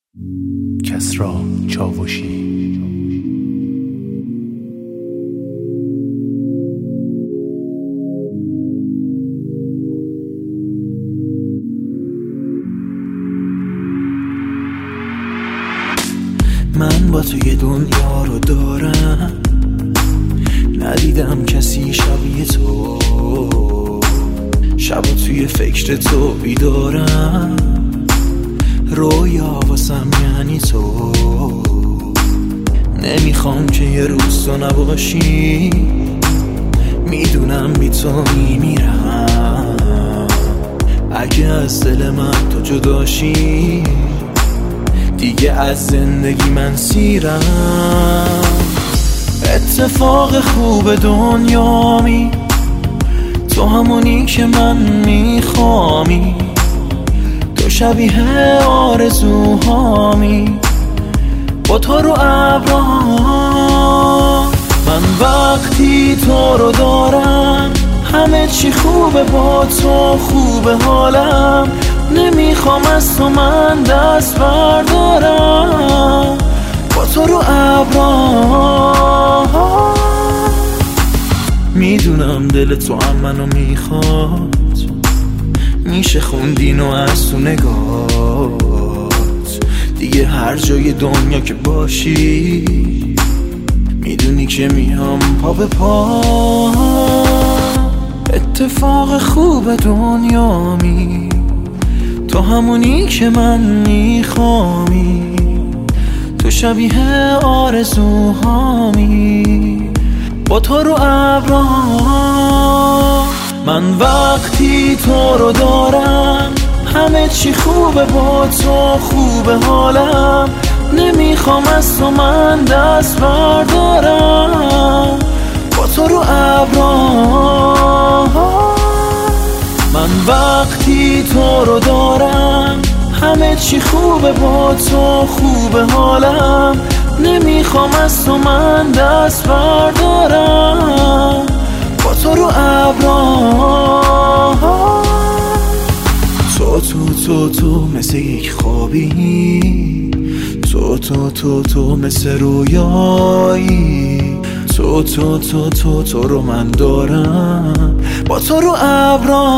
کسری چاوشی. من با تو یه دنیا رو دارم، ندیدم کسی شبیه تو. شبا توی فکر تو بیدارم، رویا واسم یعنی تو. نمیخوام که یه روز تو نباشی، میدونم بی تو میمیرم. اگه از دل من تو جداشی، دیگه از زندگی من سیرم. اتفاق خوب دنیامی، تو همونی که من میخوامی. تو شبیه آرزوهامی، با تو رو ابرا. من وقتی تو رو دارم، همه چی خوبه، با تو خوبه حالم. نمیخوام از تو من دست بردارم، با تو رو ابرا. میدونم دل تو هم منو میخواد، میشه خوندینو از تو نگات. دیگه هر جای دنیا که باشی، میدونی که میام پا به پا. اتفاق خوب دنیامی، تو همونی که من میخوامی. تو شبیه آرزوهامی، با تو رو ابرا. من وقتی تو رو دارم، همه چی خوبه، با تو خوبه حالم. نمیخوام از تو من دست بردارم، با تو رو ابرا. من وقتی تو رو دارم، همه چی خوبه، با تو خوبه حالم. نمیخوام از تو من دست بردارم، با تو رو ابرا. تو مثل یک خوابی، تو مثل رویایی. تو رو من دارم، با تو رو ابرا.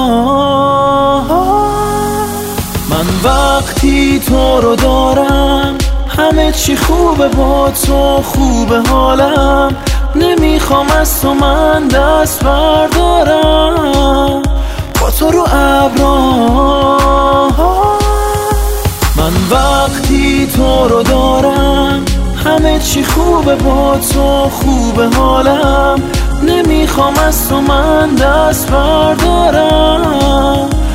من وقتی تو رو دارم، همه چی خوبه، با تو خوبه حالم. نمیخوام از تو من دست بردارم، با تو رو ابرا. من وقتی تو رو دارم، همه چی خوبه، با تو خوبه حالم. نمیخوام از تو من دست بردارم،